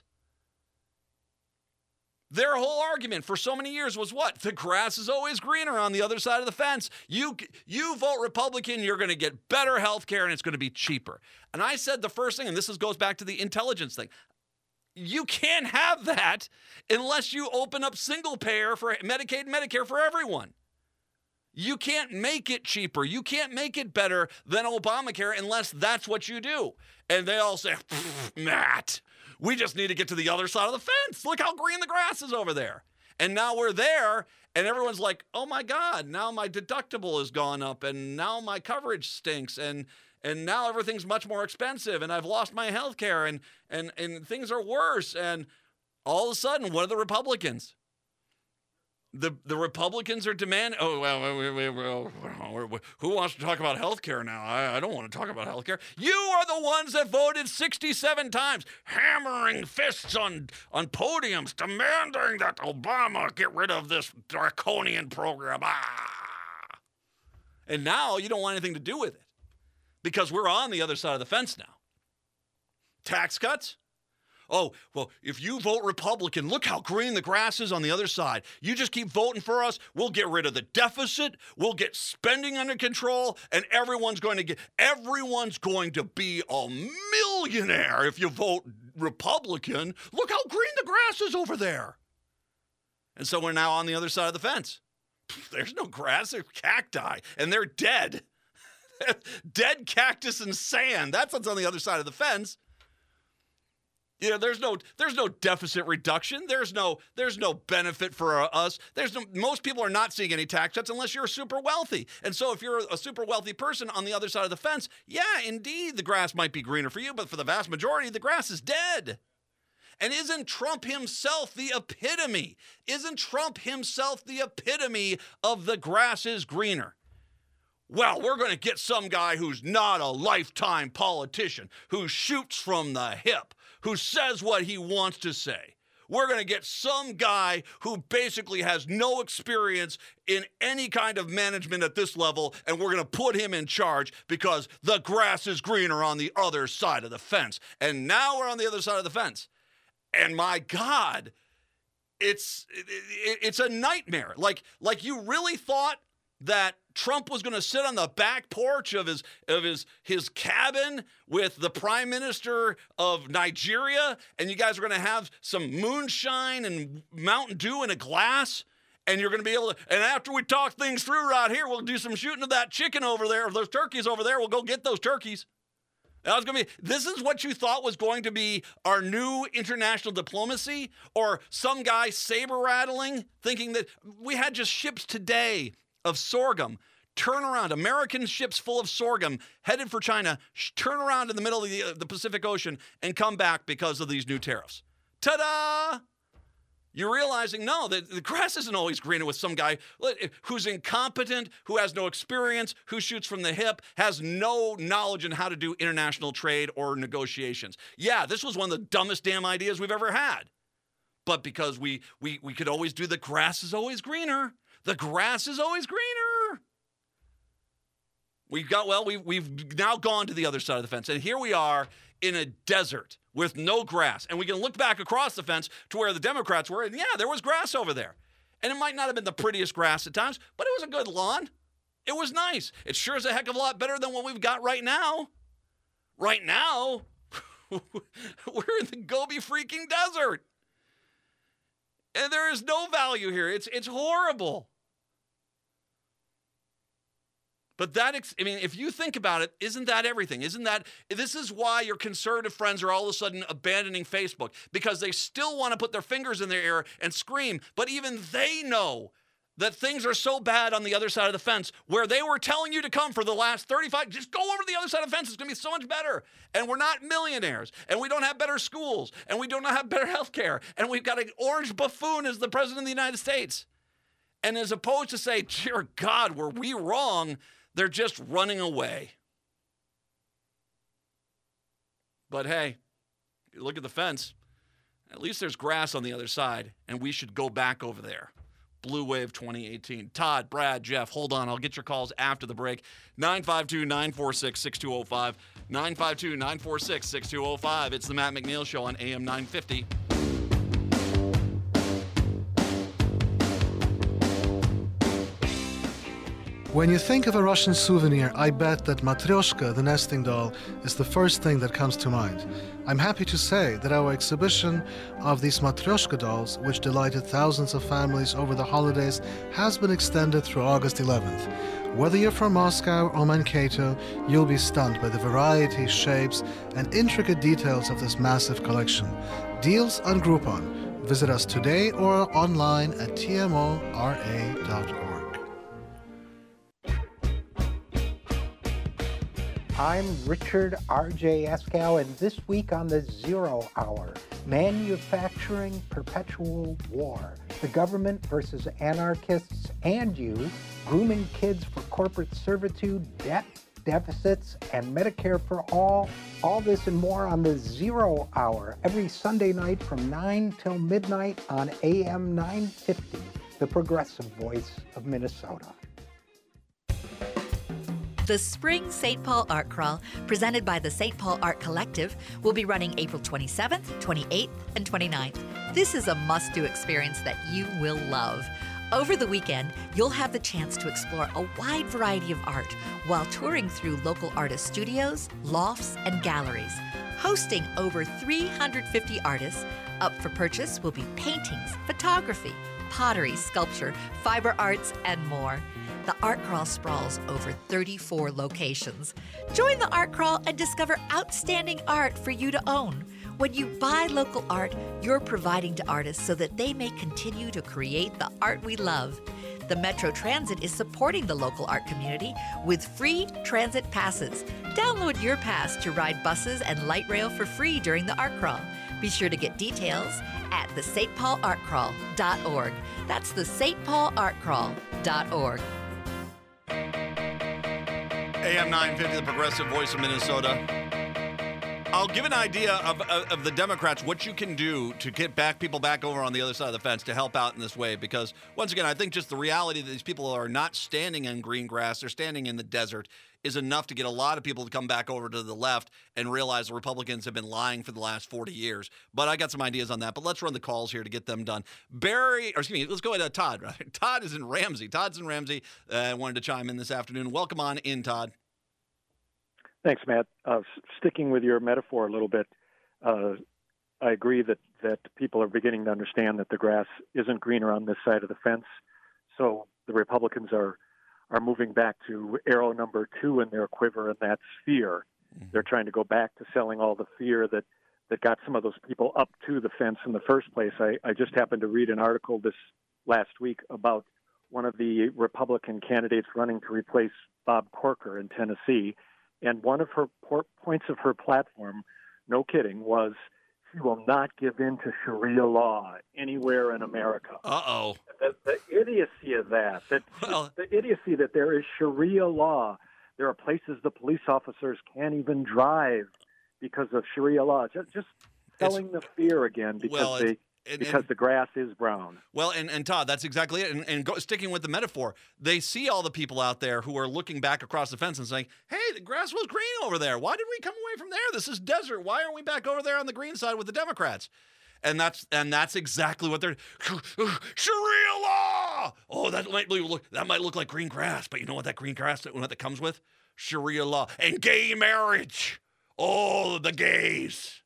Their whole argument for so many years was what? The grass is always greener on the other side of the fence. You you vote Republican, you're going to get better health care, and it's going to be cheaper. And I said the first thing, and this is, goes back to the intelligence thing, you can't have that unless you open up single payer for Medicaid and Medicare for everyone. You can't make it cheaper. You can't make it better than Obamacare unless that's what you do. And they all say, Matt, we just need to get to the other side of the fence. Look how green the grass is over there. And now we're there, and everyone's like, oh my God, now my deductible has gone up, and now my coverage stinks, and and now everything's much more expensive, and I've lost my health care, and, and, and things are worse. And all of a sudden, what are the Republicans? The the Republicans are demanding, oh, well, well, well, well, who wants to talk about health care now? I, I don't want to talk about health care. You are the ones that voted sixty-seven times, hammering fists on, on podiums, demanding that Obama get rid of this draconian program. Ah! And now you don't want anything to do with it because we're on the other side of the fence now. Tax cuts? Oh, well, if you vote Republican, look how green the grass is on the other side. You just keep voting for us, we'll get rid of the deficit, we'll get spending under control, and everyone's going to get everyone's going to be a millionaire if you vote Republican. Look how green the grass is over there. And so we're now on the other side of the fence. There's no grass, there's cacti, and they're dead. Dead cactus and sand. That's what's on the other side of the fence. You know, there's no there's no deficit reduction. There's no there's no benefit for uh, us. There's no, most people are not seeing any tax cuts unless you're super wealthy. And so if you're a super wealthy person on the other side of the fence, yeah, indeed, the grass might be greener for you, but for the vast majority, the grass is dead. And isn't Trump himself the epitome? Isn't Trump himself the epitome of the grass is greener? Well, we're going to get some guy who's not a lifetime politician, who shoots from the hip, who says what he wants to say. We're going to get some guy who basically has no experience in any kind of management at this level, and we're going to put him in charge because the grass is greener on the other side of the fence. And now we're on the other side of the fence. And my God, it's it, it's a nightmare. Like, like you really thought that Trump was going to sit on the back porch of his of his his cabin with the prime minister of Nigeria, and you guys are going to have some moonshine and Mountain Dew in a glass, and you're going to be able to, and after we talk things through right here, we'll do some shooting of that chicken over there, or those turkeys over there. We'll go get those turkeys. That was going to be, this is what you thought was going to be our new international diplomacy, or some guy saber rattling, thinking that we had just ships today of sorghum turn around, American ships full of sorghum headed for China, sh- turn around in the middle of the, uh, the Pacific Ocean and come back because of these new tariffs. Ta-da! You're realizing, no, that the grass isn't always greener with some guy who's incompetent, who has no experience, who shoots from the hip, has no knowledge in how to do international trade or negotiations. Yeah, this was one of the dumbest damn ideas we've ever had. But because we we we could always do the grass is always greener. The grass is always greener. We've got, well, we've, we've now gone to the other side of the fence. And here we are in a desert with no grass. And we can look back across the fence to where the Democrats were. And yeah, there was grass over there. And it might not have been the prettiest grass at times, but it was a good lawn. It was nice. It sure is a heck of a lot better than what we've got right now. Right now, we're in the Gobi freaking desert. And there is no value here. It's it's horrible. But that, I mean, if you think about it, isn't that everything? Isn't that, this is why your conservative friends are all of a sudden abandoning Facebook, because they still want to put their fingers in their ear and scream, but even they know that things are so bad on the other side of the fence, where they were telling you to come for the last thirty-five, just go over to the other side of the fence, it's going to be so much better. And we're not millionaires, and we don't have better schools, and we don't have better health care, and we've got an orange buffoon as the president of the United States. And as opposed to say, dear God, were we wrong, they're just running away. But hey, you look at the fence, at least there's grass on the other side, and we should go back over there. Blue Wave twenty eighteen. Todd, Brad, Jeff, hold on. I'll get your calls after the break. nine five two, nine four six, six two zero five. nine five two, nine four six, six two zero five. It's the Matt McNeil Show on A M nine fifty.
When you think of a Russian souvenir, I bet that Matryoshka, the nesting doll, is the first thing that comes to mind. I'm happy to say that our exhibition of these Matryoshka dolls, which delighted thousands of families over the holidays, has been extended through August eleventh. Whether you're from Moscow or Mankato, you'll be stunned by the variety, shapes, and intricate details of this massive collection. Deals on Groupon. Visit us today or online at T M O R A dot org.
I'm Richard R J Eskow, and this week on the Zero Hour, Manufacturing Perpetual War, the government versus anarchists and you, grooming kids for corporate servitude, debt, deficits, and Medicare for all. All this and more on the Zero Hour, every Sunday night from nine till midnight on A M nine fifty, the progressive voice of Minnesota.
The Spring Saint Paul Art Crawl, presented by the Saint Paul Art Collective, will be running April twenty-seventh, twenty-eighth, and twenty-ninth. This is a must-do experience that you will love. Over the weekend, you'll have the chance to explore a wide variety of art while touring through local artist studios, lofts, and galleries. Hosting over three hundred fifty artists, up for purchase will be paintings, photography, pottery, sculpture, fiber arts, and more. The Art Crawl sprawls over thirty-four locations. Join the Art Crawl and discover outstanding art for you to own. When you buy local art, you're providing to artists so that they may continue to create the art we love. The Metro Transit is supporting the local art community with free transit passes. Download your pass to ride buses and light rail for free during the Art Crawl. Be sure to get details at the S Paul Art Crawl dot org. That's the S Paul Art Crawl dot org.
A M nine fifty, the progressive voice of Minnesota. I'll give an idea of, of, of the Democrats, what you can do to get back people back over on the other side of the fence to help out in this way. Because, once again, I think just the reality that these people are not standing in green grass, they're standing in the desert, is enough to get a lot of people to come back over to the left and realize the Republicans have been lying for the last forty years. But I got some ideas on that. But let's run the calls here to get them done. Barry, or excuse me, let's go ahead to Todd. Rather. Todd is in Ramsey. Todd's in Ramsey. I uh, wanted to chime in this afternoon. Welcome on in, Todd.
Thanks, Matt. Uh, sticking with your metaphor a little bit, uh, I agree that, that people are beginning to understand that the grass isn't greener on this side of the fence. So the Republicans are are moving back to arrow number two in their quiver, and that's fear. Mm-hmm. They're trying to go back to selling all the fear that, that got some of those people up to the fence in the first place. I, I just happened to read an article this last week about one of the Republican candidates running to replace Bob Corker in Tennessee. And one of her points of her platform, no kidding, was she will not give in to Sharia law anywhere in America.
Uh-oh.
The, the idiocy of that, that
well,
the idiocy that there is Sharia law. There are places the police officers can't even drive because of Sharia law. Just, just selling the fear again because
well,
they
and,
because
and,
the grass is brown.
Well, and, and Todd, that's exactly it. And, and go, sticking with the metaphor, they see all the people out there who are looking back across the fence and saying, hey, the grass was green over there. Why did we come away from there? This is desert. Why aren't we back over there on the green side with the Democrats? And that's and that's exactly what they're Sharia law. Oh, that might look that might look like green grass, but you know what that green grass what that comes with? Sharia law and gay marriage. Oh, the gays.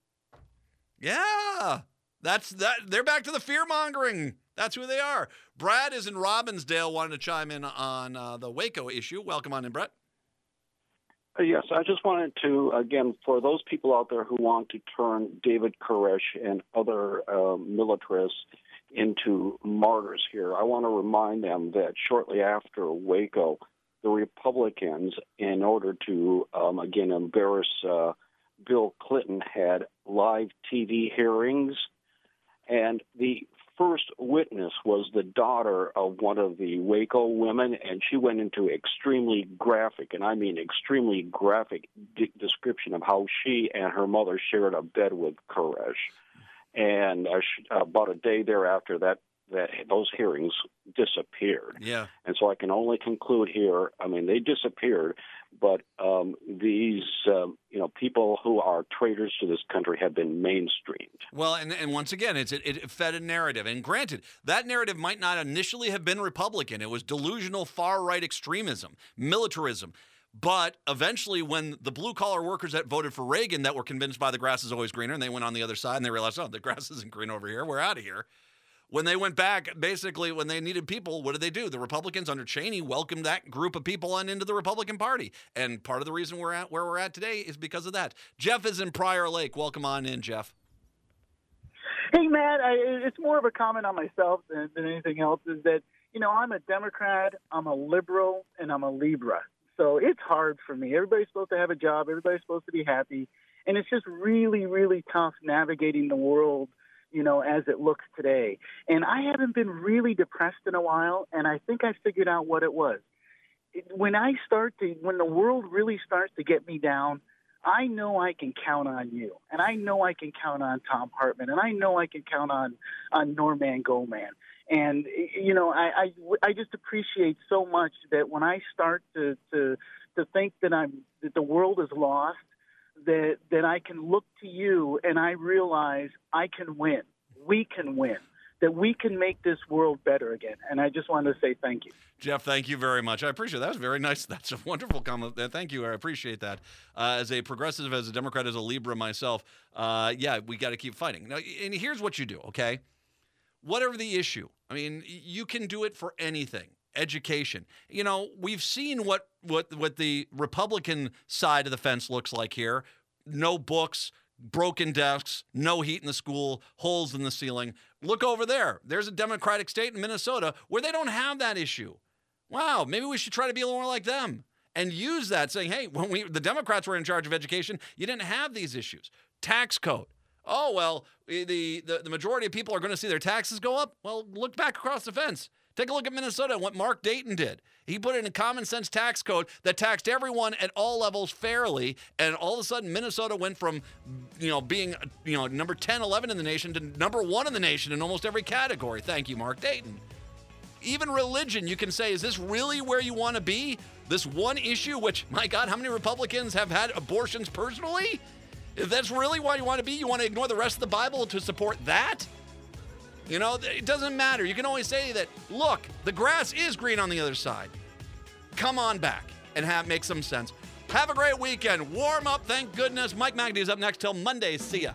Yeah. That's that. They're back to the fear mongering. That's who they are. Brad is in Robbinsdale, wanted to chime in on uh, the Waco issue. Welcome on in, Brett.
Uh, yes, I just wanted to, again, for those people out there who want to turn David Koresh and other uh, militarists into martyrs here, I want to remind them that shortly after Waco, the Republicans, in order to, um, again, embarrass uh, Bill Clinton, had live T V hearings. And the first witness was the daughter of one of the Waco women, and she went into extremely graphic, and I mean extremely graphic de- description of how she and her mother shared a bed with Koresh. And uh, sh- about a day thereafter, that, that those hearings disappeared.
Yeah.
And so I can only conclude here, I mean, they disappeared, but um, these, um, you know, people who are traitors to this country have been mainstreamed.
Well, and, and once again, it's it, it fed a narrative. And granted, that narrative might not initially have been Republican. It was delusional far-right extremism, militarism. But eventually, when the blue-collar workers that voted for Reagan that were convinced by the grass is always greener, and they went on the other side and they realized, oh, the grass isn't green over here, we're out of here. When they went back, basically, when they needed people, what did they do? The Republicans under Cheney welcomed that group of people on into the Republican Party. And part of the reason we're at where we're at today is because of that. Jeff is in Prior Lake. Welcome on in, Jeff.
Hey, Matt, I, it's more of a comment on myself than, than anything else, is that, you know, I'm a Democrat, I'm a liberal, and I'm a Libra. So it's hard for me. Everybody's supposed to have a job. Everybody's supposed to be happy. And it's just really, really tough navigating the world, you know, as it looks today. And I haven't been really depressed in a while, and I think I figured out what it was. It, when I start to, when the world really starts to get me down, I know I can count on you, and I know I can count on Tom Hartman, and I know I can count on, on Norman Goldman. And, you know, I, I, I just appreciate so much that when I start to, to, to think that I'm, that the world is lost, that that I can look to you and I realize I can win. We can win. That we can make this world better again. And I just wanted to say thank you.
Jeff, thank you very much. I appreciate it. That was very nice. That's a wonderful comment. Thank you. I appreciate that. Uh, as a progressive, as a Democrat, as a Libra myself, uh, yeah, we got to keep fighting. Now, and here's what you do, okay? Whatever the issue, I mean, you can do it for anything. Education. You know, we've seen what, what, what the Republican side of the fence looks like here. No books, broken desks, no heat in the school, holes in the ceiling. Look over there. There's a Democratic state in Minnesota where they don't have that issue. Wow, maybe we should try to be a little more like them and use that, saying, hey, when we the Democrats were in charge of education, you didn't have these issues. Tax code. Oh, well, the, the, the majority of people are going to see their taxes go up. Well, look back across the fence. Take a look at Minnesota and what Mark Dayton did. He put in a common sense tax code that taxed everyone at all levels fairly, and all of a sudden Minnesota went from, you know, being, you know, number ten, eleven in the nation to number one in the nation in almost every category. Thank you, Mark Dayton. Even religion, you can say, is this really where you want to be? This one issue, which, my God, how many Republicans have had abortions personally? If that's really why you want to be, you want to ignore the rest of the Bible to support that? You know, it doesn't matter. You can always say that, look, the grass is green on the other side. Come on back and have make some sense. Have a great weekend. Warm up, thank goodness. Mike Magdy is up next till Monday. See ya.